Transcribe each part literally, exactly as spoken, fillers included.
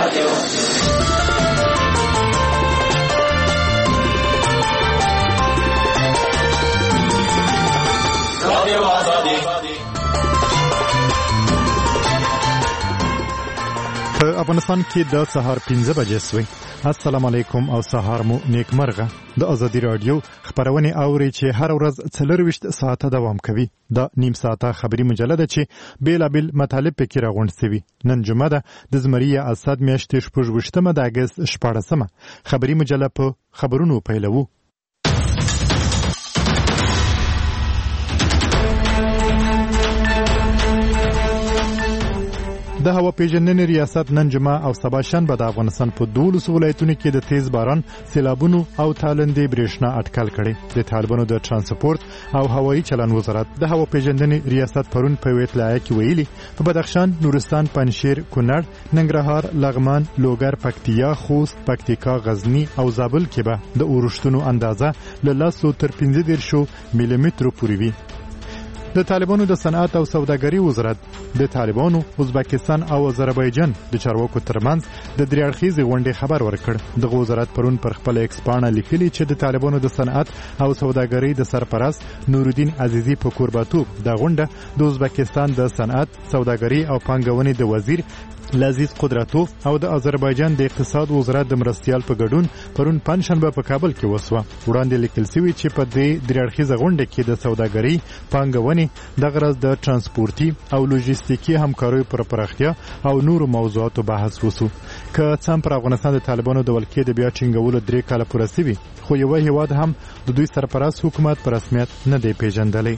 په افغانستان کې د سهار پنځه بجې سوې. السلام علیکم او سهار مو نیکمرغه. د ازادي رادیو خبرونه اوري چې هر ورځ څلرويشت ساعته دوام کوي. د نیم ساعته خبري مجله ده چې بیلابل مطالب پکې راغونډ سوي. نن جمعه ده د زمریه اسد میاشتې شپږویشتمه د اگست شپاړسمه. خبري مجله په خبرونو پیلوو. د هوا پیژندنې ریاست نن جمعه او سبا شنبه د افغانستان په دولسو ولایتونو کې د تیز باران، سیلابونو او تالندې برېښنا اټکل کړي. د طالبانو د ترانسپورت او هوایي چلن وزارت د هوا پیژندنې ریاست پرون په یوه اطلاع کې ویلي په بدخشان، نورستان، پنجشیر، کونړ، ننګرهار، لغمان، لوګر، پکتیا، خوست، پکتیکا، غزنی او زابل کې به د اورښتونو اندازه له لسو تر پنځه دېرشو ملي مترو پورې وي. د طالبانو د صنعت او سوداګرۍ وزارت د طالبانو، ازبکستان او آذربایجان د چارواکو ترمنځ د درې اړخیزې غونډې خبر ورکړ. دغه وزارت پرون پر خپل ایکس پاڼه لیکلي چې د طالبانو د صنعت او سوداګرۍ د سرپرست نورالدین عزیزي په کوربتوب د غونډه د ازبکستان د صنعت، سوداګرۍ او پانګونې د وزیر لذیذ قدرتوف او د آذربایجان د اقتصاد وزارت د مرستیال په ګډون پرون پنځشنبه په کابل کې وسوه. وړاندې لیکل شوی چې په دې درې اړخیزه غونډه کې د سوداګرۍ، پانګونې، د غرض د ترانسپورتي او لوجستیکي همکاریو پر پراختیا او نورو موضوعاتو بحث وسو. که څم پر افغانستان د طالبانو د ولکې د بیا ټینګولو درې کاله پوره شوي، خو یو هیواد هم د دوی سرپرست حکومت په رسمیت نه دی پیژندلی.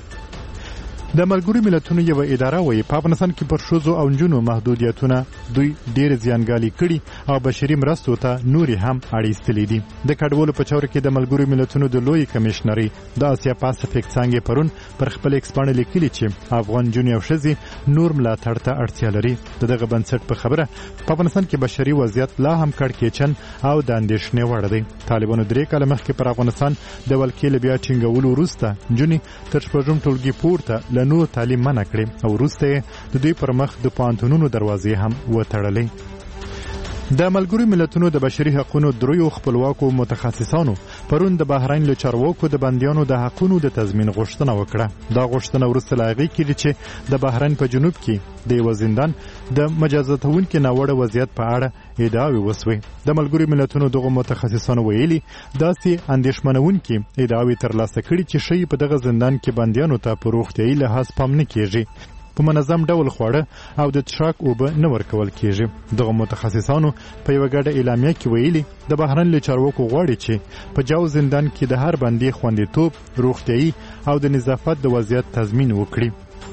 د ملګرو ملتونو یو اداره وایي په افغانستان کې پر ښځو او نجونو محدودیتونه دوی ډېر زیانګالي کړي او بشري مرستو ته نورې هم اړیستلې دي. د کډوالو په چوره کې د ملګرو ملتونو د لوی کمشنري د اسیا پاسفیک څانګې پرون پر خپل ایکس پاڼه لیکلي چې افغان نجونې او ښځې نور ملاتړ ته اړتیا لري. د دغه بنسټ په خبره په افغانستان کې بشري وضعیت لا هم کړکېچن او د اندېښنې وړ دی. طالبانو درې کاله مخکې پر افغانستان د ولکې له بیا ټینګولو وروسته نجونې تر شپږم ټولګي پورته نو تعلیم منع کړي او وروسته د دوی پر مخ د پوهنتونونو دروازې هم وتړلې. د ملګرو ملتونو د بشري حقوقو دریو خپلواکو متخصصانو پرون د بحرین له چارواکو د بندیانو د حقوقو د تضمین غوښتنه وکړه. دا غوښتنه وروسته لا هغې کېږي چې د بحرین په جنوب کې د یوه زندان د مجازاتونکي ناوړه وضعیت په اړه ادعاوې وسوې. د ملګرو ملتونو دغه متخصصانو ویلي داسې اندېښمنونکي ادعاوې ترلاسه کړي چې ښایي په دغه زندان کې بندیانو ته په روغتیایي لحاظ پام نه کېږي، په منظم ډول خواړه او د څښاک اوبه نه ورکول کېږي. دغه متخصصانو په یوه ګډه اعلامیه کې ویلي د بحرین له چارواکو غواړي چې په جاو زندان کې د هر بندي خوندیتوب، روغتیایي او د نظافت د وضعیت تضمین وکړي.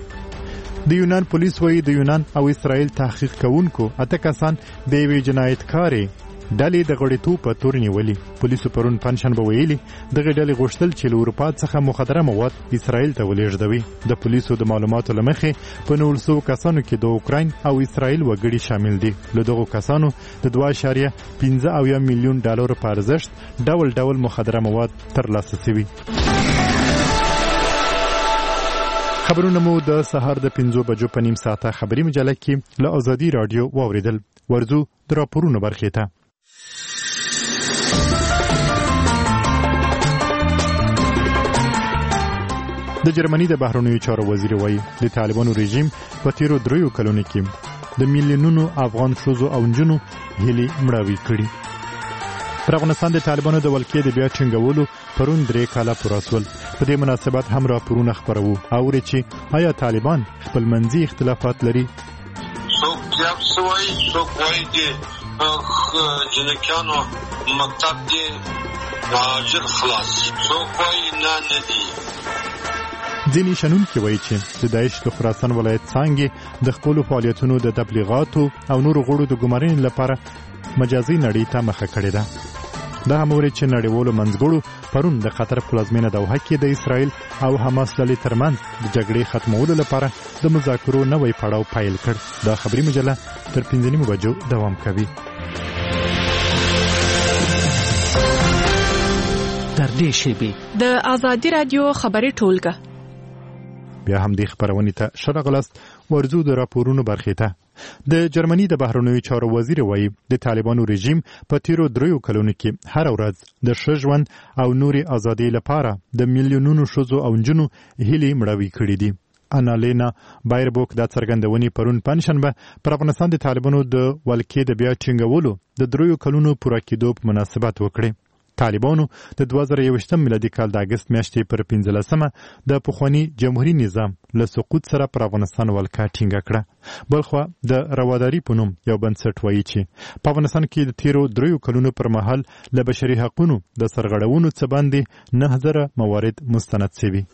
د یونان پولیس وایي د یونان او اسرائیل تحقیق کوونکو اته کسان د یوې جنایتکارې ډلې د غړیتوب په تور نیولي. پولیسو پرون پنځشنبه ویلي دغه ډلې غوښتل چې له اروپا څخه مخدره مواد اسرائیل ته ولېږدوي. د پولیسو د معلوماتو له مخې په نولس سوو کسانو کې د اوکراین او اسرائیل وګړي شامل دي. له دغو کسانو د دوه اعشاریه پنځه اویا میلیون ډالرو په ارزښت ډول ډول مخدره مواد ترلاسه شوي. خبرونه مو د سهار د پنځو بجو په نیم ساعته خبري مجله کې له ازادي رادیو واوریدل. ورځو د راپورونو برخې ته. د جرمني د بهرنیو چارو وزیر وایي د طالبانو رژیم په تیرو دریو کلونو کې د میلیونونو افغان ښځو او نجونو هیلې مړاوې کړي. پر افغانستان د طالبانو د ولکې د بیا ټینګولو پرون درې کاله پوره شول. په دې مناسبت هم راپورونه خپروو اوري چې آیا طالبان خپلمنځي اختلافات لري. څوک جواب سوی څوک وایي چې جنکیانو مکتب دی ژر خلاص، څوک وایي نه نه دي. ځینې شنونکي وایي چې د داعش د خراسان ولایت څانګې د خپلو فعالیتونو د تبلیغاتو او نورو غړو د ګمارنې لپاره مجازي نړۍ ته مخه کړې ده. دا هم ورې چې نړیوالو منځګړو پرون د قطر پلازمینه دوحه کې د اسرائیل او حماس ډلې ترمنځ د جګړې ختمولو لپاره د مذاکرو نوی پړاو پیل کړ. دا خبري مجله تر پنځه نیمو بجو دوام کوي. تر دې شیبې د ازادي رادیو خبري ټولګه بیا هم دې خبرونې ته ښه راغلاست. ورځو د راپورونو برخې ته. د جرمني د بهرنیو چارو وزیر وایي د طالبانو رژیم په تیرو دریو کلونو کې هر ورځ د ښه ژوند او نوري ازادۍ لپاره د میلیونونو ښځو او نجونو هیلې مړاوي کړي دي. انالینا بایربوک دا څرګندونې پرون پنجشنبه پر افغانستان د طالبانو د ولکې د بیا ټینګولو د دریو کلونو پوره کېدو په مناسبت وکړي. طالبانو د دوه زره یوویشتم میلادي کال د اګست میاشتې پر پنځلسمه د پخواني جمهوري نظام له سقوط سره پر افغانستان ولکه ټینګه کړه. بلخوا د رواداري په نوم یو بنسټ وایي چې په افغانستان کې د تیرو دریو کلونو پر مهال له بشري حقونو د سرغړونو څخه باندې نه زره موارد مستند شوي.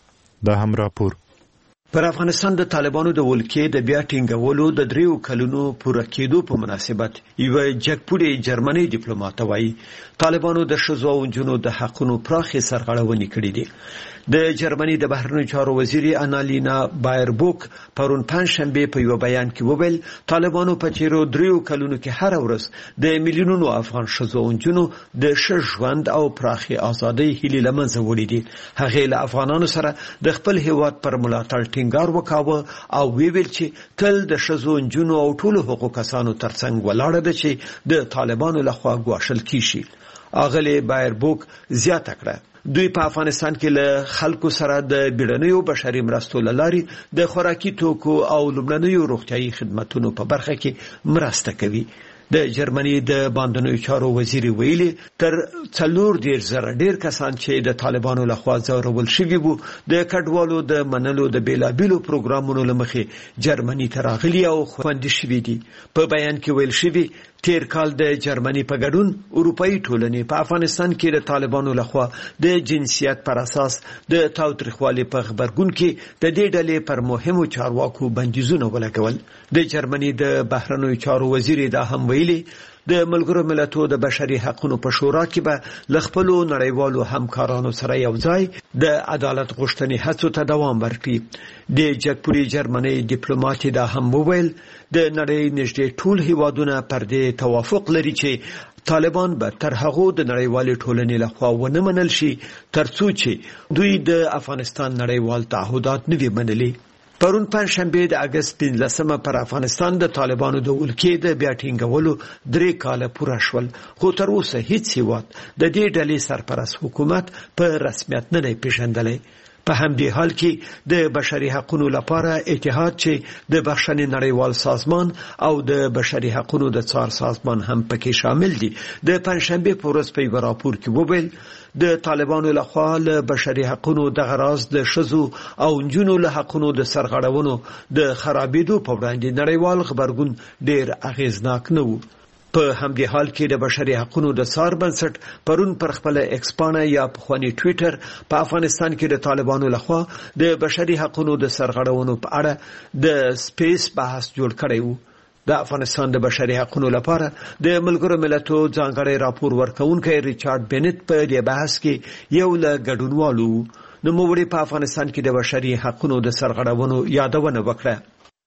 دا هم راپور. پر افغانستان د طالبانو د ولکې د بیا ټینګولو د دریو کلونو پوره کېدو په مناسبت یو جګپوړی جرمني ډیپلوماټ وایي طالبانو د ښځو او نجونو د حقونو پراخې سرغړونې کړې دي. د جرمني د بهرنیو چارو وزیر انالینا بایربوک پرون پنجشنبه په یو بیان کې وویل طالبانو په تیرو دریو کلونو کې هر ورځ د میلیونونو افغان ښځو او نجونو د ښه ژوند او پراخې ازادۍ هیلې له منځه وړي دي. هغې له افغانانو سره د خپل هیواد پر ملاتړ ټینګار وکاوه او ویل چې تل د ښځو نجونو او ټولو حقوقو کسانو ترڅنګ ولاړه ده چې د طالبانو لخوا ګواښل کیږي. اغلی بایربوک زیاته کړه دوی په افغانستان کې له خلکو سره د بیړنیو بشري مرستو لارې د خوراکي توکو او لومړنیو روغتیايي خدماتو په برخه کې مرسته کوي. د جرمني د باندنیو چارو وزیر ویلي تر څلور ډیر زره ډیر کسان چې د طالبانو لخوا ځورول شوي وو د کډوالو د منلو د بیلابیلو پروګرامونو لمخې جرمني ته راغلي او خوندي شوي دي. په بیان کې ویل شوي تیر کال د جرمني په ګډون اروپאי ټولنې په افغانستان کې د طالبانو لخوا د جنسیت پر اساس د تاوتریخوالي په خبرګون کې د دې ډلې پر مهمو چارواکو بندیزونه ولګول. د جرمني د بهرنیو چارو وزیر دا هم ویلي د ملګرو ملتونو د بشري حقوقو په شورا کې به ل خپل نړیوالو همکارانو سره یو ځای د عدالت غوښتنې هڅو ته دوام ورکړي. د جګپوړي جرمني ډیپلوماټ دا هم وویل د نړۍ نږدې ټول هیوادونه پر دې توافق لري چې طالبان به تر هغه د نړیوالې ټولنې لخوا ونه منل شي ترڅو چې دوی د افغانستان نړیوال تعهدات نه وي منلي. پرون پنجشنبه د اګست پنځلسمه پر افغانستان د طالبانو د ولکې د بیا ټینګولو درې کاله پوره شول خو تر اوسه هیڅ هیواد د دې ډلې سرپرست حکومت په رسمیت نه دی پیژندلی. په همدې حال کې د بشري حقوقو لپاره اتحاد چې د بخښنې نړیوال سازمان او د بشري حقوقو د څار سازمان هم پکې شامل دي د پنځشنبه په ورځ په یو راپور کې وویل د طالبانو لخوا له بشري حقوقو د غراز د ښځو او نجونو له حقوقو د سرغړونو د خرابېدو په وړاندې نړیوال خبرګون ډیر اغیزناک نه و. په همدې حال کې د بشري حقوقو د څار بنسټ پرون پر خپل ایکس پاڼه یا پخوانی ټویټر په افغانستان کې د طالبانو لخوا د بشري حقوقو د سرغړونو په اړه د سپیس بحث جوړ کړی و. د افغانستان د بشري حقوقو لپاره د ملګرو ملتونو ځانګړی راپور ورکونکي ریچارډ بنت په دې بحث کې یو له ګډونوالو نو موږ په افغانستان کې د بشري حقوقو د سرغړونو یادونه وکړه.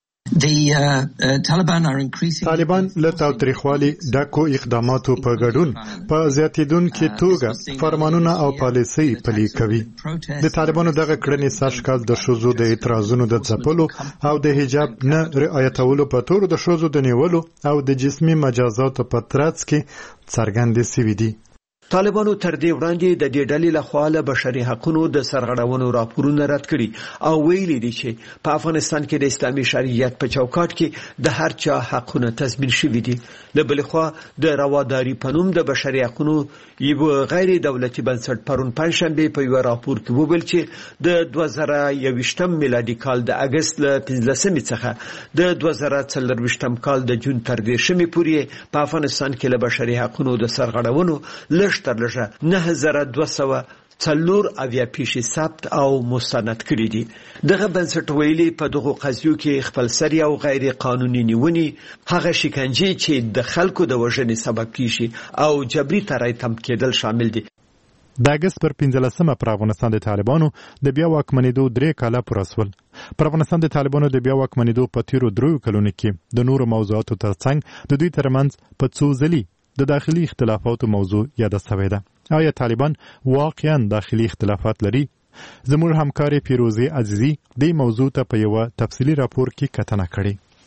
The uh, uh, Taliban are increasing طالبان له تاوتریخوالي ډکو اقداماتو په ګډون په زیاتیدونکو توګه فرمانونه او پالیسۍ پلي کوي. د طالبانو دغه کړنې سږکال د ښځو د اعتراضونو د ځپلو او د حجاب نه رعایتولو په تور د ښځو د نیولو او د جسمي مجازاتو په ترڅ کې څرګندې شوې دي. طالبانو تر دې وړاندې د دې ډلې لخوا له بشري حقوقو د سرغړونو راپورونه رد کړي او ویلي دي چې په افغانستان کې د اسلامي شریعت په چوکاټ کې د هر چا حقونه تضمین شوي دي. له بل خوا د رواداري په نوم د بشري حقوقو یو غیر دولتي بنسټ پرون پنځشنبه په یو راپور کې وویل چې د دوه زره یوویشتم میلادي کال د اګست له پنځلسمې څخه د دوه زره څلرویشتم کال د جون تر دېرشمې پورې په افغانستان کې له بشري حقوقو د سرغړونو لږ تر لږه نه زره دوه سوه څلور اویا پیښې ثبت او مستند کړي دي. دغه بنسټ ویلي په دغه قضیو کې خپلسري او غیر قانوني نیونې هغه شکنجې چې د خلکو د وژنې سبب کیږي او جبري ترای تم کېدل شامل دي. د اګست پر پنځلسمه پر افغانستان د طالبانو د بیا واکمنېدو درې کاله پوره شول. پر افغانستان د طالبانو د بیا واکمنېدو په تیرو دریو کلونو کې د نورو موضوعاتو ترڅنګ د دوی ترمنځ په څو ځلي د داخلي اختلافاتو موضوع یاده شوې ده. آیا طالبان واقعا داخلي اختلافات لري؟ زموږ همکار پیروزی عزیزی دې موضوع ته په یو تفصیلی راپور کې کتنه کړې.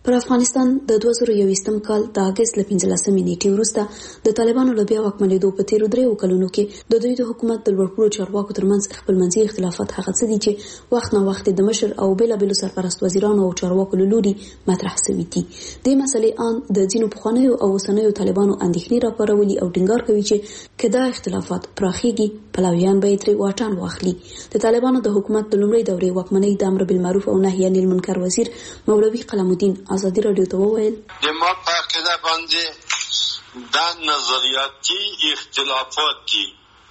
پر افغانستان د دوه زره یوویشتم کال د اگست له پنځلسمې نیټې وروسته د طالبانو له بیا واکمنېدو په تیرو دریو کلونو کې د دوی د حکومت د لوړپوړو چارواکو ترمنځ خپلمنځي اختلافات هغه څه دي چې وخت نه وخت د مشر او بېلابېلو سرپرست وزیرانو او چارواکو له لوري مطرح شوي دي. دې مسلې ان د ځینو پخوانیو او اوسنیو طالبانو اندېښنې راپارولي او ټینګار کوي چې که دا اختلافات پراخېږي پلویان به یې ترې واټن واخلي. د طالبانو د حکومت د لومړۍ دورې واکمنۍ د امر بالمعروف او نهي عن المنکر وزیر مولوي قلم الدین ازادي رادیو ته وویل د ما په عقیده باندې دا نظریاتي اختلافات دي،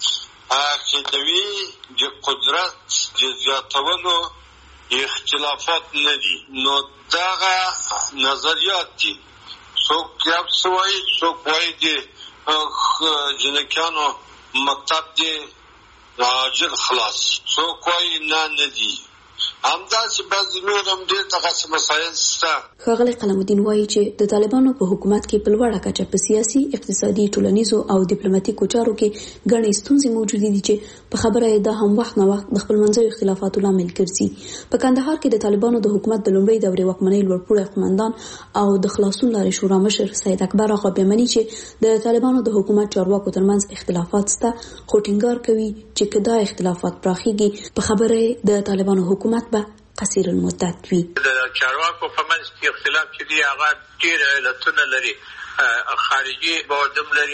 عقیدوي د قدرت د زیاتولو اختلافات نه دي، نو دغه نظریات دي. څوک یو څه وایي، څوک وایي د جنکیانو مکتب دی راجل خلاص، څوک وایي نه نه دي. همداسې بعضې نور هم ډېر دغسې مسایل شته. ښاغلی قلم الدین وایي چې د طالبانو په حکومت کې په لوړه کچه په سیاسي، اقتصادي، ټولنیزو او ډیپلوماټیکو چارو کې ګڼې ستونزې موجودې دي چې په خبره یې دا هم وخت نه وخت د خپلمنځیو اختلافاتو لامل ګرځي. په کندهار کې د طالبانو د حکومت د لومړۍ دورې واکمنۍ لوړپوړی قومندان او د خلاصون لارې شورا مشر سید اکبر اغا بیمني چې د طالبانو د حکومت چارواکو ترمنځ اختلافات شته، خو ټینګار کوي چې که دا اختلافات پراخېږي په خبره یې د طالبانو حکومت به قصير المدت وي. د چارواکو په منځ کې اختلاف چې دی هغه ډېر علتونه لري، خارجي بودم لري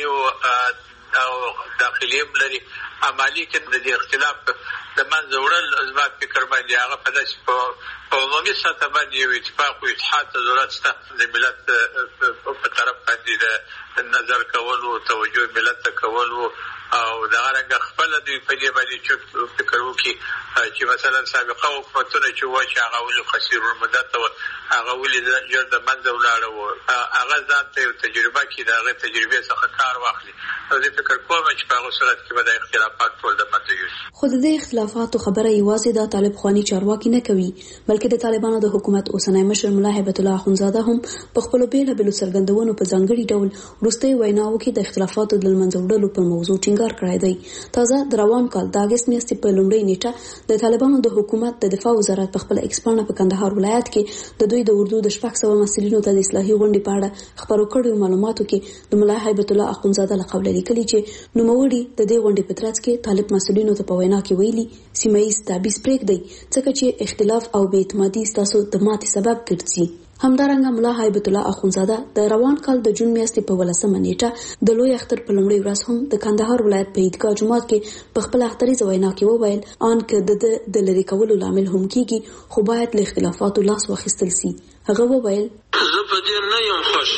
او داخلي هم لري. عملي کې د دې اختلاف د منځه وړل زما فکر باندې هغه په داسې په عمومي سطح باندې یو اتفاق او اتحاد ته ضرورت شته. د ملت په طرف باندې د نظر کولو، توجه ملت ته کولو او دغه رنګه خپل دوی په دې باندې چې فکر وکړي چې مثلا سابقه حکومتونه چې وایي چې هغه ولې قصیر المدت و، هغه ولې ژر د منځه ولاړه و، هغه ځان ته یو تجربه کړي، د هغې تجربې څخه کار واخلي. او زه فکر کوم چې په هغه صورت کې به د اختلافات ټول د منځه یوسي. خو د دې اختلافاتو خبره یوازې د طالب خواني چارواکي نه کوي، بلکې د طالبانو د حکومت اوسنی مشر ملا هیبت الله اخونزاده هم په خپلو بېلابېلو څرګندونو په ځانګړي ډول وروستۍ ویناوو کې د اختلافاتو د له منځه وړلو پر موضوع ټینګار کړی دی. تازه د روان کال د اګست میاشتې په لومړۍ نیټه د طالبانو د حکومت د دفاع وزارت په خپل ایکس پاڼه په کندهار ولایت کې د دوی د اردو د شپږ سوه مسؤلینو ته د اصلاحي غونډې په اړه خپرو کړیو معلوماتو کې د ملا هیبت الله اخونزاده له قوله لیکلي چې نوموړي د دې غونډې په ترڅ کې طالب مسؤلینو ته په وینا کې ویلي سیمه ییز تابعیض پرېږدئ ځکه چې اختلاف او بې اعتمادي ستاسو د ماتې سبب ګرځي. همدارنګه ملا هیبت الله اخونزاده د روان کال د جون میاشتې په ولسمه نیټه د لوی اختر په لومړۍ ورځ هم د کندهار ولایت په عیدګاه جومات کې په خپل اختریزه وینا کې وویل ان که د د لرې کولو لامل هم کیږي خو باید له اختلافاتو لاس واخیستل سي. هغه وویل زه په دې نه یم خوښ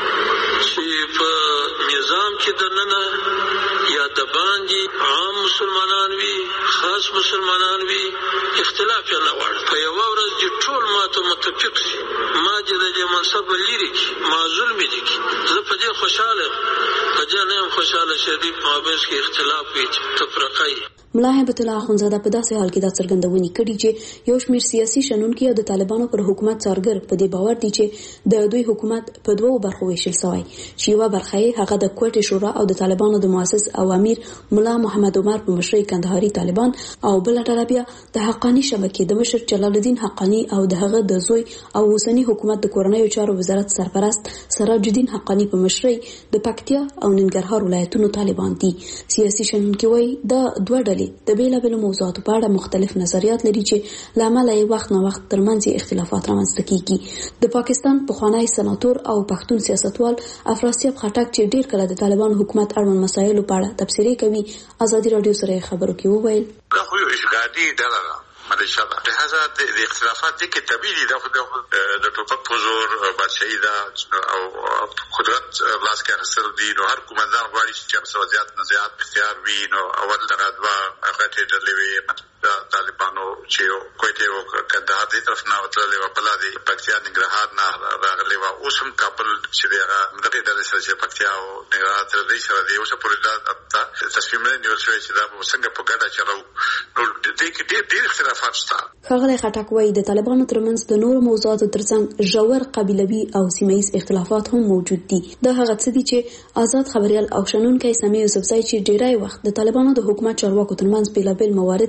چې په نظام کې دننه یا د باندې عام مسلمانان وي، خاص مسلمانان وي، اختلاف یې نه غواړي. په یوه ورځ دې ټول ماته متفق شي، ما دې د دې منصب لرې کړي، ما ظلم دې کړي. زه په دې خوشحاله یم، په دې نه یم خوشحاله چې دوی په مابینځ کې اختلاف وي، تفرقه وي. ملا هیبت الله اخونزاده په داسې حال کې دا څرګندونې کړي چې یو شمېر سیاسي شنونکي او د طالبانو پر حکومت څارګر په دې باور دي چې د دوی حکومت په دوو برخو ویشل شوی، چې یوه برخه یې هغه د کوټې شورا او د طالبانو د مؤسس او امیر ملا محمد عمر په مشرۍ کندهاري طالبان او بله ډله بیا د حقاني شبکې د مشر جلال الدین حقاني او د هغه د زوی او اوسني حکومت د کورنیو چارو وزارت سرپرست سراج الدین حقاني په مشرۍ د پکتیا او ننګرهار ولایتونو طالبان دي. سیاسي شنونکي وایي دا دوه ډلې د بیلابېلو موضوعاتو په اړه مختلف نظریات لري چې له امله یې وخت نه وخت ترمنځ اختلافات رامنځته کیږي. د پاکستان پخوانی سناتور او پښتون سیاستوال افراسیاب خټک چې ډیر کله د طالبانو حکومت اړوند مسایلو په اړه تبصرې کوي، ازادي رادیو سره خبرو کې وویل دا خو یو اشغالي ډله ده مدرسه ده، لهذا د اختلافات دي کې طبيعي ده د ټوپک په زور بادشاهي ده او قدرت لاس کې اخیستل دي. نو هر کومندان غواړي چې هغه زیات نه زیات اختیار وي. نو اول دغه دوه هغه ډلې وي، طالبانو چې کوټه او کندهار دې طرف نه وتلې و، بل دې پکتیا ننګرهار نه راغلي و، اوس هم کابل چې هغه دغه ډلې سره چې پکتیا او ننګرهار تر دې سره دی اوس پورې دا تصمیم نه نیول شوی چې دا څنګه په ګډه چلو. نو دې کې ډېر ډېر اختلافات شته. ښاغلی خټک وایي د طالبانو ترمنځ د نورو موضوعاتو ترڅنګ ژور قبیلوي او سیمه ییز اختلافات هم موجود دي. دا هغه څه دي چې آزاد خبریال او شنونکی سمیع یوسفزی چې ډیری وخت د طالبانو د حکومت چارواکو ترمنځ بیلابیل موارد خپروي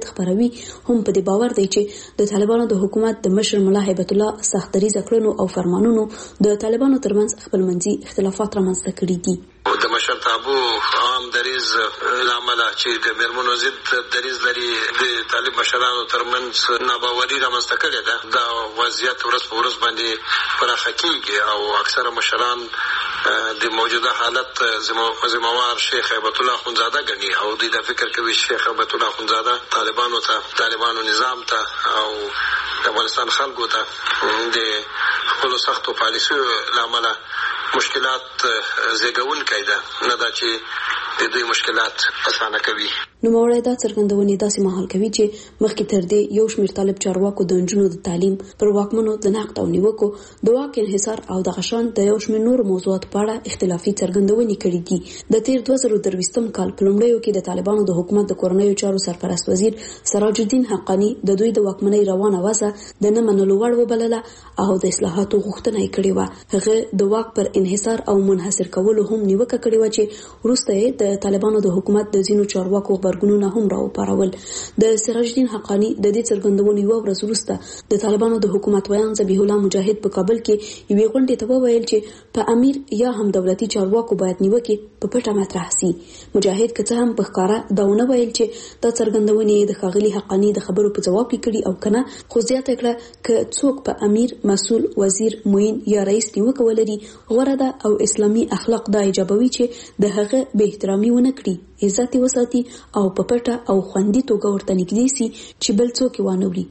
افغاني هم په دې باور دی چې د طالبانو د حکومت د مشر ملا هیبت الله سختدریزه کړنو او فرمانونو د طالبانو ترمنځ خپلمنځي اختلافات رامنځته کړي دي. د مشرتابو عام دریز لامل چې د میرمنو ضد دریز لري د طالب مشرانو ترمنځ ناباوري رامنځته کړې ده. دا وضعیت ورځ په ورځ باندې پراخه کیږي او اکثره مشران د موجوده حالت ذمہوار شیخ هیبت الله اخوندزاده ګڼي او دوی دا فکر کوي شیخ هیبت الله اخوندزاده طالبانو ته طالبانو نظام ته او د افغانستان خلکو ته د خپلو سختو پالیسیو لامل مشکلات زیږونکی ده، نه دا چې د دوی مشکلات اسانه کوي. نوموړی دا څرګندونې داسې مهال کوي چې مخکې تر دې یو شمېر طالب چارواکو د نجونو د تعلیم پر واکمنو د نقد او نیوکو د واک انحصار او دغه شان د یو شمېر نورو موضوعاتو په اړه اختلافي څرګندونې کړي دي. د تیر دوه زره درویشتم کال په لومړیو کې د طالبانو د حکومت د کورنیو چارو سرپرست وزیر سراج الدین حقانی د دوی د واکمنۍ روانه وضع د نه منلو وړ وبلله او د اصلاحاتو غوښتنه یې کړې وه. هغه د واک پر انحصار او منحصر کولو هم نیوکه کړې وه چې وروسته یې د طالبانو د حکومت د ځینو چارواکو غبرګونونه هم راوپارول. د سراج الدین حقانی د دې څرګندونې یوه ورځ وروسته د طالبانو د حکومت ویان ذبیح الله مجاهد په کابل کې یوې غونډې ته وویل چې په امیر یا هم دولتي چارواکو باید نیوکې په پټه مطرح سي. مجاهد که څه هم په ښکاره دا ونه ویل چې دا څرګندونې د ښاغلي حقانی د خبرو په ځواب کې کړي او کنه، خو زیاته کړه که څوک په امیر، مسؤل، وزیر، معین یا رئیس نیوکه ولري غوره ده او اسلامي اخلاق دا ایجابوي چې د هغه به احترامي ونه کړي، عزت وساتي او په پټه او خوندي توګه ورته نږدې سي چې بل څوک وانه وړي.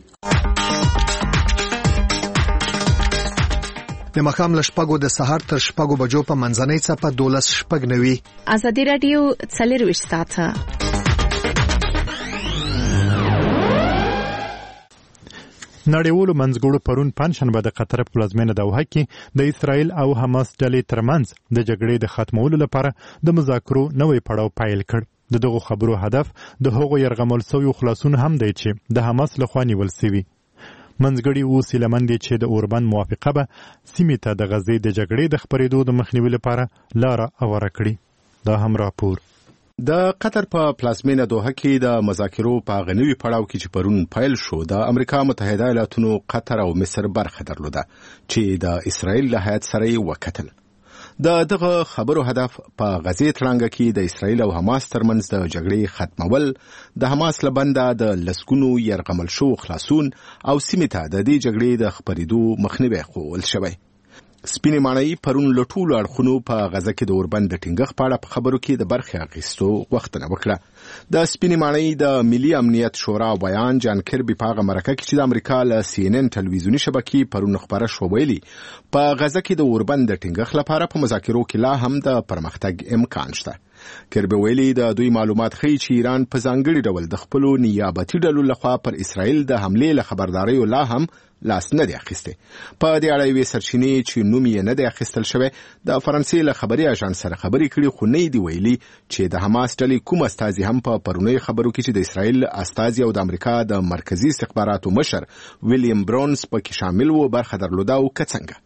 د مخام لشپګو د سحر تر شپګو بجو په منځنۍ څپه دولس شپګ نوي. ازادي رادیو څلرويشت ساعته نړیوالو منځګړو پرون پنځشنبه د قطر په پلازمینه دوحه کې د اسرائیل او حماس ډلې ترمنځ د جګړې د ختمولو لپاره د مذاکرو نوې پړاو پیل کړ. د دغو خبرو هدف د هغو یرغمل شویو خلاصون هم دی چې د حماس لخوا نیول شوي. منځګړي اوس هیله دي چې د اوربند موافقه به سیمې ته د غزې د جګړې د خپرېدو د مخنیوي لپاره لاره هواره کړي. دا هم راپور. د قطر په پلازمینه دوحه کې د مذاکرو په غنوي پړاو کې چې پرون پیل شو د امریکا متحده ایالاتونو، قطر او مصر برخه درلوده چې د اسرائیل له هیات سره یې وکتل. د دغه خبرو هدف په غزې تړانګه کې د اسرائیل او حماس ترمنځ د جګړې ختمول، د حماس له بنده د لسګونو یرغمل شو خلاصون او سیمې ته د دې جګړې د خپرېدو مخنیوی کول شوی. سپینې ماڼۍ پرون له ټولو اړخونو په غزه کې د اوربند د ټینګښت په اړه په خبرو کې د برخې اخیستو غوښتنه وکړه. د سپینې ماڼۍ د ملي امنیت شورا بیان جان کربي په هغه مرکه کې چې د امریکا له سی ان ان ټلویزیوني شبکې پرون خبره شو ویلي په غزه کې د اوربند د ټینګښت لپاره په مذاکرو کې لا هم د پرمختګ امکان شته. کربي ویلي د دوی معلومات ښیي چې ایران په ځانګړي ډول د خپلو نیابتي ډلو لخوا پر اسرائیل د حملې له خبرداریو لا هم لاس نه دی اخیستی. په دې اړه یوې سرچینې چې نوم یې نه دی اخیستل شوی د فرانسې له خبري اژانس سره خبرې کړي، خو نه دی ویلي چې د حماس ډلې کوم استازي هم په پرونی خبرو کې چې د اسرائیل استازي او د امریکا د مرکزی استخباراتو مشر ویلیام برونز پکې شامل وو برخه درلوده او که څنګه.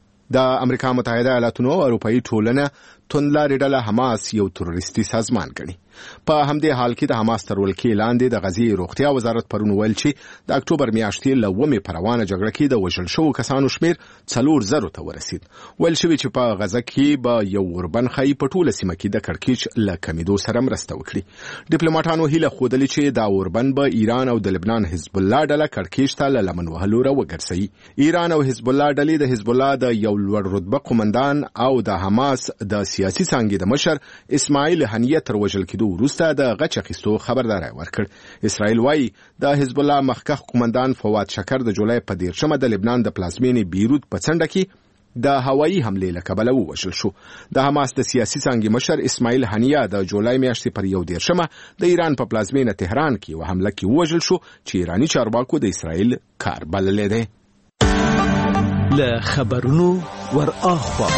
د امریکا متحده ایالاتونو او اروپایي ټولنه توندلارې ډله حماس یو تروریستي سازمان ګڼي. په همدې حال کې د حماس تر ولکې لاندې د غزې روغتیا وزارت پرون ویل چې د اکتوبر میاشتې له اوومې په روانه جګړه کې د وژل شوو کسانو شمېر څلور زرو ته ورسید. ویل شوي چې په غزه کې به یو اوربند ښایي په ټوله سیمه کې د کړکېچ له کمیدو سره مرسته وکړي. ډیپلوماټانو هیله ښودلې چې دا اوربند به ایران او د لبنان حزب الله ډله کړکېچ ته له لمن وهلو راوګرځوي. ایران او حزب الله ډلې د حزب الله د یو لوړ رتبه قومندان او د حماس د سیاسي څانګې د مشر اسماعیل هنیه تر وژل کېدو وروسته د غچ اخیستو خبرداری ورکړ. اسرائیل وایي د حزب الله مخکښ قومندان فواد شکر د جولای په دیرشمه د لبنان د پلازمینې بیروت په څنډه کې د هوایي حملې له کبله ووژل شو. د حماس د سیاسي څانګې مشر اسماعیل هنیه د جولای میاشتې پر یو دیرشمه د ایران په پلازمینه تهران کې یوه حمله کې ووژل شو چې ایراني چارواکو د اسرائیل کار بللی دی. له خبرونو ور اخوا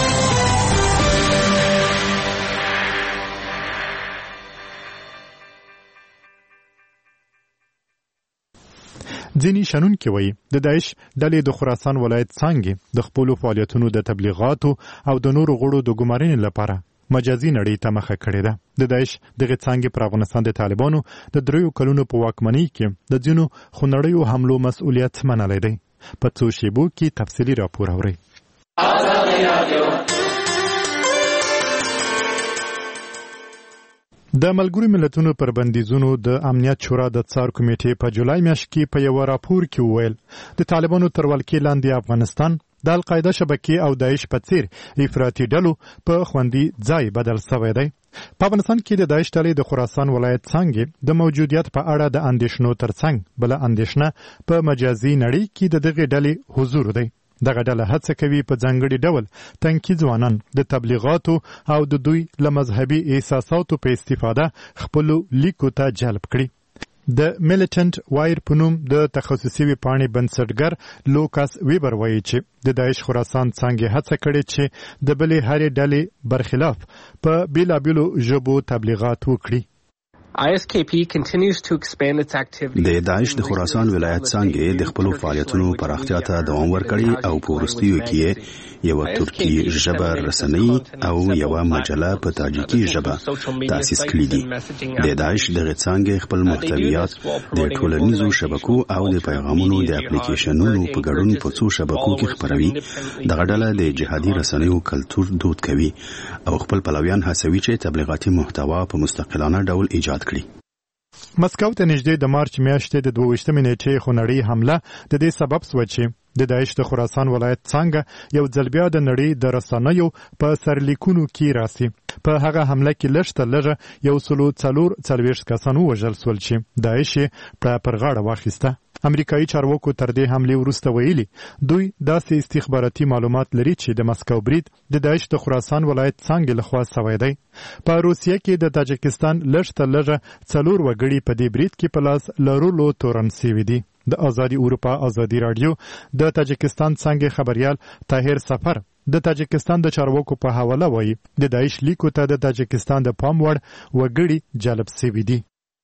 ځینې شنونکي وایي د داعش ډلې د خراسان ولایت څانګې د خپلو فعالیتونو د تبلیغاتو او د نورو غړو د ګمارنې لپاره مجازي نړۍ ته مخه کړې ده. د داعش دغه څانګې پر افغانستان د طالبانو د دریو کلونو په واکمنۍ کې د ځینو خونړیو حملو مسؤلیت منلی دی. په څو شیبو کې تفصیلي راپور اورئ. د ملګرو ملتونو پر بندیزونو د امنیت شورا د څار کمیټې په جولای میاشت کې په یو راپور کې وویل د طالبانو تر ولکې لاندې افغانستان د القاعده شبکې او داعش په څیر افراطي ډلو په خوندي ځای بدل شوی دی. په افغانستان کې د داعش ډلې د خراسان ولایت څنګه د موجودیت په اړه د اندېښنو ترڅنګ بل اندېښنه په مجازي نړۍ کې د دغه ډلې حضور دی. دغه ډله هڅه کوي په ځانګړي ډول تنکي ځوانان د تبلیغاتو او د دوی له مذهبي احساساتو په استفاده خپلو لیکو ته جلب کړي. د میلیټنټ وایر په نوم د تخصصي ویبپاڼې بنسټګر لوکاس ویبر وایي چې د داعش خراسان څنګه هڅه کړې چې د بلې هرې ډلې برخلاف په بیلابیلو ژبو تبلیغات وکړي. د داعش د خراسان ولایت څنګه د خپل فعالیتونو پراختیا ته دوام ورکړي او په وروستیو کې یو ترکی ژبه رسنۍ او یو مجله په تاجیکي ژبه تاسیس کړې دي. د داعش دغه څنګه خپل محتویات د ټولنیزو شبکو او د پیغامونو د اپلیکیشنونو په ګډون په څو شبکو کې خپروي. دغه ډله د جهادي رسنیو کلتور دود کوي او خپل پلویان هڅوي چې تبلیغاتي محتوا په مستقلانه ډول ایجاد کړي. مسکو ته نږدې د مارچ میاشتې د دوه ویشتمې نیټې خونړۍ حمله د دې سبب شوه چې د داعش د خراسان ولایت څنګه یو ځل بیا د نړۍ د رسنیو په سرلیکونو کې راسي. په هغه حمله کې لږ تر لږه یو سلو څلور څلوېښت کسان ووژل شول چې داعش یې پر غاړه واخیسته. امریکایي چارواکو تر دې حملې وروسته ویلي دوی داسې استخباراتي معلومات لري چې د مسکو برید د داعش د خراسان ولایت څنګه لخوا شوی دی. په روسیه کې د تاجکستان لږ تر لږه څلور وګړي په دې برید کې په لاس لرلو تورن شوي دي. د ازادي اروپا ازادي رادیو د تاجکستان څنګه خبريال طاهر سفر د تاجکستان د چارواکو په حواله وایي د داعش لیکو ته د تاجکستان د پام وړ وګړي جلب شوي دي.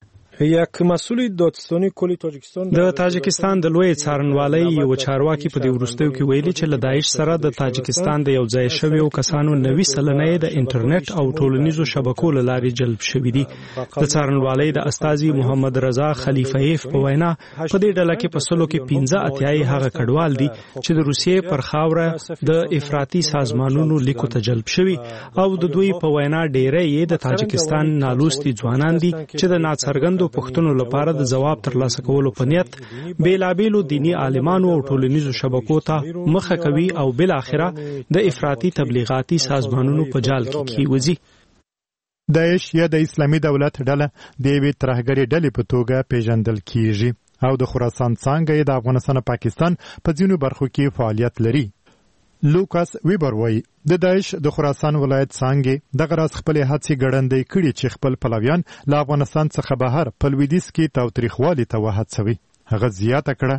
یک مسئول دادستانی کل تاجکستان د تاجکستان د لوی څارنوالۍ یو چارواکي په دې وروستیو کې ویلي چې له داعش سره د تاجکستان د یو ځای شویو کسانو نوي سلنه د انټرنیټ او ټولنیزو شبکو له لارې جلب شوي دي. د څارنوالۍ د استاذي محمد رضا خلیفهیف په وینا په دې ډله کې په سلو کې پنځه اتیاي هغه کډوال دي چې د روسیې پر خاوره د افراطي سازمانونو لیکو ته جلب شوي او د دوی په وینا ډیری یې د تاجکستان نالوستي ځوانان دي چې د ناڅرګندو پښتنو لپاره د جواب ترلاسه کولو په نیت بیلابیلو دینی عالمانو او ټولنیزو شبکو ته مخه کوي او بل اخره د افراطي تبلیغاتي سازمانونو په جال کې کیږي. داعش یا د اسلامي دولت ډله د یوې ترهګرې ډلې په توګه پیژندل کیږي او د خراسان څنګه د افغانستان او پاکستان په ځینو برخو کې فعالیت لري. لوکاس ویبر وایي د داعش د خراسان ولایت څنګه د غراس خپل هڅې ګړندې کړي چې خپل پلویان له افغانستان څخه بهر په لویدیځ کې تاوتریخوالي ته وهڅوي. هغه زیاته کړه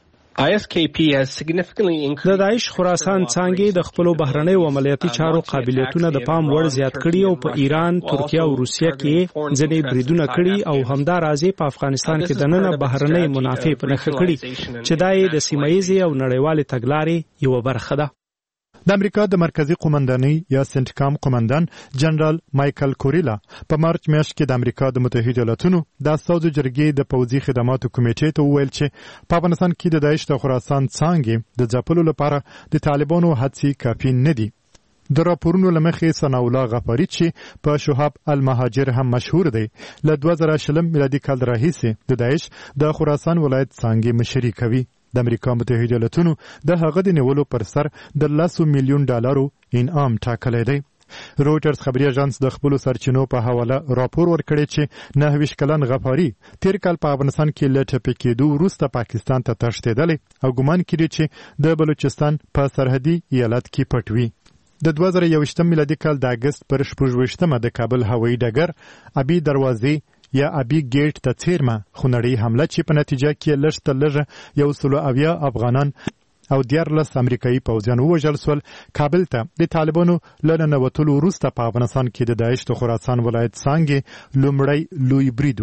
د داعش خراسان څنګه د خپل بهرنۍ عملیاتي چارو قابلیتونه د پام وړ زیات کړي او په ایران، ترکیه او روسیه کې ځنې بریدونه کړي او همدا راځي په افغانستان کې د نن بهرنۍ منافع په نخښه کړي چې دای د سیمایي او نړیوال تګلارې یو برخه ده. د امریکا د مرکزی قومندانۍ یا سنټکام قومندان جنرال مایکل کوریلا په مارچ میاشت کې د امریکا د متحده ایالاتونو د استازو جرګې د پوځي خدماتو کمیټې ته وویل چې په افغانستان کې د داعش د خراسان څنګه د ځپلو لپاره د طالبانو هڅې کافي نه دي. د راپورونو لمخې ثنا الله غفاری چې په شهاب المهاجر هم مشهور دی له دوه زره شلم میلادي کال راهیسې د داعش د خراسان ولایت څنګه مشري کوي. د امریکا متحده ایالاتونو د هغه د نیولو پر سر د لسو میلیون ډالرو انعام ټاکلی دی. رویټرز خبري اژانس د خپل سرچینو په حواله راپور ورکړی چې نهه ویشت کلن غفاری تیر کال په افغانستان کې له ټپي کېدو وروسته پاکستان ته تښتېدلی او ګمان کړي چې د بلوچستان په سرحدي ایالت کې پټ وي. د دوه زره یوویشتم میلادي کال د اګست پر شپږ ویشتمه د کابل هوایي ډګر ابي دروازې یا ابي ګیټ ته څیرمه خونړۍ حمله چې په نتیجه کې لږ تر لږه یو سلو اویا افغانان او دیارلس امریکایي پوځیان ووژل شول. کابل ته د طالبانو له ننوتلو وروسته په افغانستان کې د داعش د خراسان ولایت څنګه لومړی لوی برید و.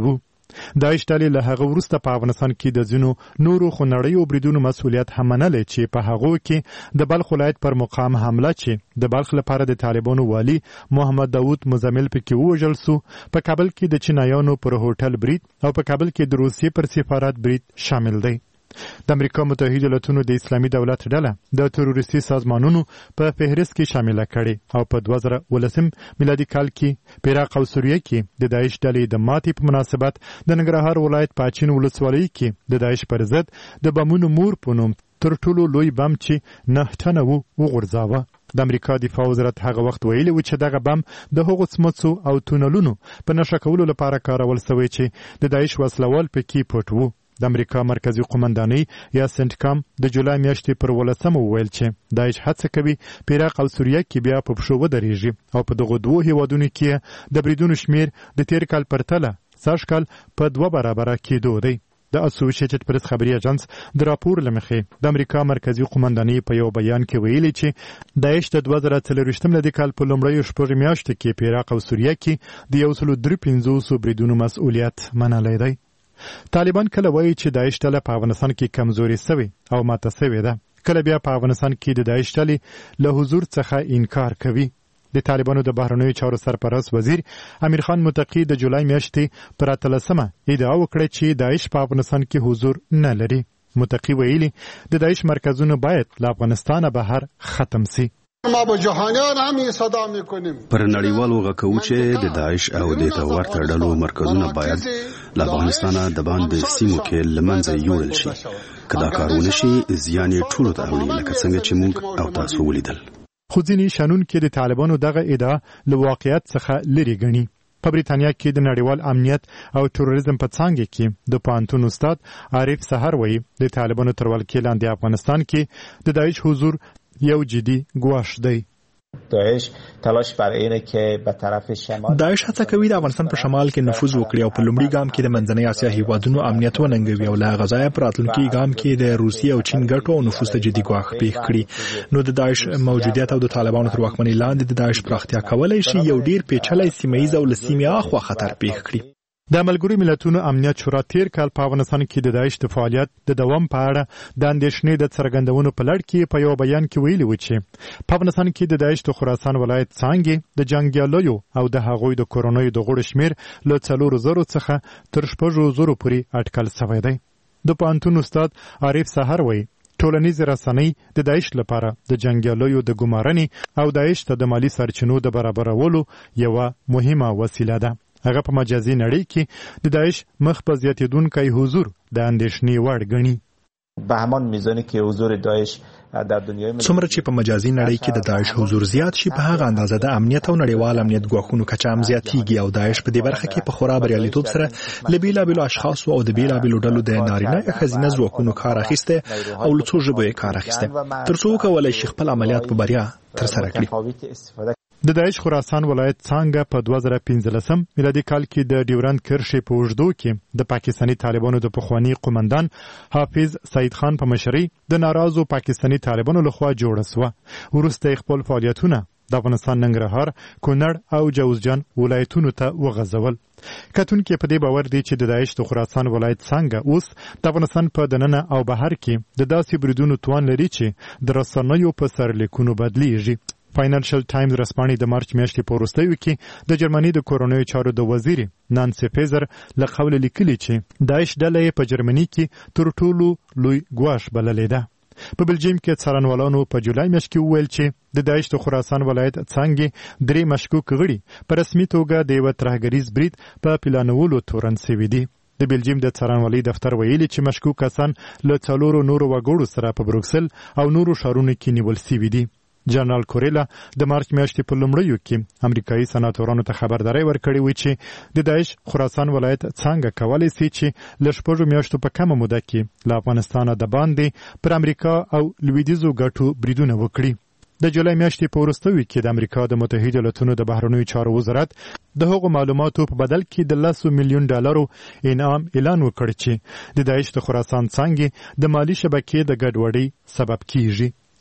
داعش ډلې له هغه وروسته په افغانستان کې د ځینو نورو خونړیو بریدونو مسؤلیت هم منلی چې په هغو کې د بلخ ولایت پر مقام حمله چې د بلخ لپاره د طالبانو والي محمد داود مزمل پکې ووژل سو، په کابل کې د چینایانو پر هوټل برید او په کابل کې د روسیې پر سفارت برید شامل دی. د امریکا متحده ایالاتونو د اسلامي دولت ډله د تروریستي سازمانونو په فهرست کې شامله کړي او په دوه زره ولسم میلادي کال کې په عراق او سوریه کې د داعش ډلې د ماتې په مناسبت د ننګرهار ولایت په اچین ولسوالۍ کې د داعش پر ضد د بمونو مور په نوم تر ټولو لوی بم چې نه ټنه و وغورځاوه. د امریکا دفاع وزارت هغه وخت ویلي و چې دغه بم د هغو سمڅو او تونلونو په نشه کولو لپاره کارول شوی چې د داعش وسلوال پکې پټ وو. د امریکا مرکزی قومندانۍ یا سنټکام د جولای میاشتې پر ولسمه وویل چې داعش هڅه کوي په عراق او سوریه کې بیا په پښو ودرېږي او په دغو دوو هیوادونو کې د بریدونو شمیر د تیر کال پرتله سږ کال په دوه برابره کېدو دی. د اسوسییټډ پریس خبري اژانس د راپور لمخې د امریکا مرکزی قومندانۍ په یو بیان کې ویلي چې داعش د دوه زره څلوېښتم میلادي کال په لومړیو شپږو میاشتو کې په عراق او سوریه کې د یو سلو درې پنځوسو بریدونو مسؤلیت منلی دی. طالبان کله وایي چې داعش ډله په افغانستان کې کمزوري سوي او ماته سوي ده، کله بیا په افغانستان کې د داعش ډلې له حضور څخه انکار کوي. د طالبانو د بهرنیو چارو سرپرست وزیر امیر خان متقی د جولای میاشتې پر اتلسمه ادعا وکړه چې داعش په افغانستان کې حضور نه لري. متقی ویلي د داعش مرکزونه باید له افغانستانه بهر ختم سي. ما به جهانیان هم صدا میکنیم. پر نړیوالو غکو چې د داعش او د تورته ډلو مرکزونه باید له افغانستانه د باندې سیمو کې لمنځه یوړل شي. کدا کارونه شي زیان ټولو ته اړوي لکه څنګه چې موږ او تاسو ولیدل. خو ځینې شنونکي د طالبانو دغه ادعا له واقعیت څخه لرې ګڼي. په بریتانیا کې د نړیوال امنیت او تروریزم په څانګه کې د پوهنتون استاد عارف سحر وایي د طالبانو تر ولکې لاندې افغانستان کې د داعش حضور یو جدي ګواښ دی. داعش تلاش بر اینه که به طرف شمال داعش هڅه کوي د افغانستان په شمال کې نفوذ وکړي او په لومړي ګام کې د منځنۍ اسیا هیوادونو امنیت وننګوي او له غزا پر راتلونکي ګام کې د روسیې او چین ګټو او نفوذ ته جدي ګواښ پیښ کړي. نو د داعش موجودیت او د طالبانو تر واکمنۍ لاندې د داعش پراختیا کولای شي یو ډیر پیچلی سیمه‌ییز او لسیمه اخوا خطر پیښ کړي. د ملګرو ملتونو امنیت شورا تیر کال په افغانستان کې د داعش د فعالیت د دوام په اړه د اندېښنې د څرګندونو په لړ کې په یو بیان کې ویلي و چې په افغانستان کې د داعش د خراسان ولایت څانګې د جنګیالیو او د هغوی د کورنیو د غړو شمیر له څلورو زرو څخه تر شپږو زرو پورې اټکل شوی دی. د پوهنتون استاد عارف سحر وایي ټولنیز رسنۍ د داعش لپاره د جنګیالیو د ګمارنې او داعش ته د مالی سرچینو د برابرولو یوه مهمه وسیله ده. هغه په مجازي نړۍ کې د داعش مخ په زیاتېدونکی حضور د اندېښنې وړ ګڼي. به همان میزانی که حضور داعش در دنیای څومره چې په مجازي نړۍ کې د داعش حضور زیات شي په هغه اندازه د امنیت او نړیوال امنیت ګواښونو کچه هم زیاتېږي او داعش په دې برخه کې په خورا بریالیتوب سره له بېلابېلو اشخاصو او د بېلابېلو ډلو د نارینه یا ښځینه ځواکونو کار اخیستی او له څو ژبو یې کار اخیستی تر څو وکولی شي خپل عملیات په بریا ترسره کړي. د داعش خراسان ولایت څانګه په دوه زره پنځلسم میلادي کال کې د ډیورند کرښې په اوږدو کې د پاکستاني طالبانو د پخواني قومندان حافظ سعید خان په مشرۍ د ناراضو پاکستاني طالبانو لخوا جوړه سوه. وروسته خپل فعالیتونه د افغانستان ننګرهار، کونړ او جوزجان ولایتونو ته وغځول. کتونکي په دې باور دي چې د داعش د خراسان ولایت څانګه اوس د افغانستان په دننه او بهر کې د داسې بریدونو توان لري چې د رسنیو په سرلیکونو بدلیږي. فاینانشل ټایمز رسپانې د مارچ میاشتې په وروستیو کې د جرمني د کورنیو چارو د وزیر نانسي فیزر له قوله لیکلي چې داعش ډله یې په جرمني کې تر ټولو لوی ګواښ بللې ده. په بلجیم کې څارنوالانو په جولای میاشت کې وویل چې د داعش د خراسان ولایت څانګې درې مشکوک غړي په رسمي توګه د یوه ترهګریز برید په پلانولو تورن سوي دي. د بلجیم د څارنوالۍ دفتر ویلي چې مشکوک کسان له څلورو نورو وګړو سره په بروکسل او نورو ښارونو کې نیول سوي دي. جنرال کوریلا د مارچ میاشتې په لومړیو کې امریکایي سناتورانو ته خبرداری ورکړې وه چې د داعش خراسان ولایت څانګه کولی سي چې له شپږو میاشتو په کمه موده کې له افغانستانه د باندې پر امریکا او لویدیځو ګټو بریدونه وکړي. د جولای میاشتې په وروستیو کې د امریکا د متحده ایالاتونو د بهرنیو چارو وزارت د هغو معلوماتو په بدل کې د لسو میلیون ډالرو انعام اعلان وکړ چې د داعش د خراسان څانګې د مالي شبکې د ګډوډۍ سبب کیږي.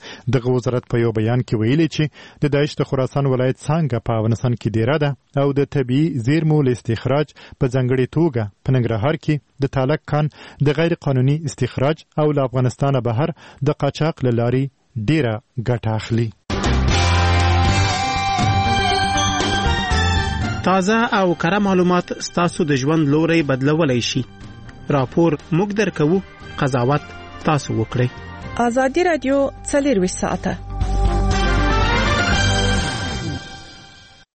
دغه وزارت په یو بیان کې ویلي چې د داعش د خراسان ولایت څنګه په افغانستان کې ډیره ده او د طبي زیرمو له استخراج په ځانګړي توګه په ننګرهار کې د تالک کان د غیر قانوني استخراج او له افغانستانه بهر د قاچاق له لارې ډیره ګټه اخلي. تازه او کره معلومات ستاسو د ژوند لوري بدلولای شي. راپور موږ درکو، قضاوت تاسو وکړئ. ازادي رادیو څلور ساعته